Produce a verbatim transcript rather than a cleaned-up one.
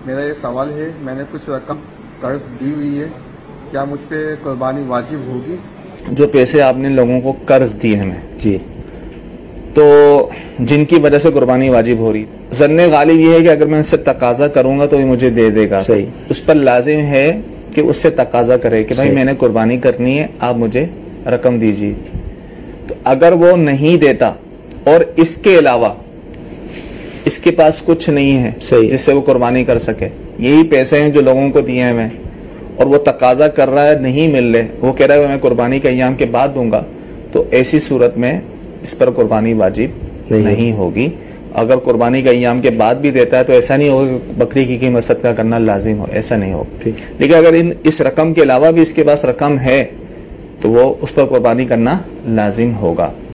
मेरा ये सवाल है, मैंने कुछ रकम कर्ज दी हुई है, क्या मुझ पे कुर्बानी वाजिब होगी? जो पैसे आपने लोगों को कर्ज दिए हैं जी, तो जिनकी वजह से कुर्बानी वाजिब हो रही, ज़न्ने गालिब ये है कि अगर मैं उससे तकाजा करूंगा तो ये मुझे दे देगा। सही। उस पर लाजिम है कि उससे तकाजा करे कि भाई मैंने कुर्बानी करनी है, आप मुझे रकम दीजिए। तो अगर वो नहीं देता और इसके अलावा इसके पास कुछ नहीं है जिससे वो कुर्बानी कर सके, यही पैसे हैं जो लोगों को दिए हैं मैं, और वो तकाजा कर रहा है, नहीं मिल रहे, वो कह रहा है मैं कुर्बानी के अय्याम के बाद दूंगा, तो ऐसी सूरत में इस पर कुर्बानी वाजिब नहीं, नहीं होगी। अगर कुर्बानी के अय्याम के बाद भी देता है तो ऐसा नहीं होगा कि बकरी की कीमत सदका करना लाजिम हो, ऐसा नहीं होगा। लेकिन अगर इन इस रकम के अलावा भी इसके पास रकम है तो वो उस पर कुर्बानी करना लाजिम होगा।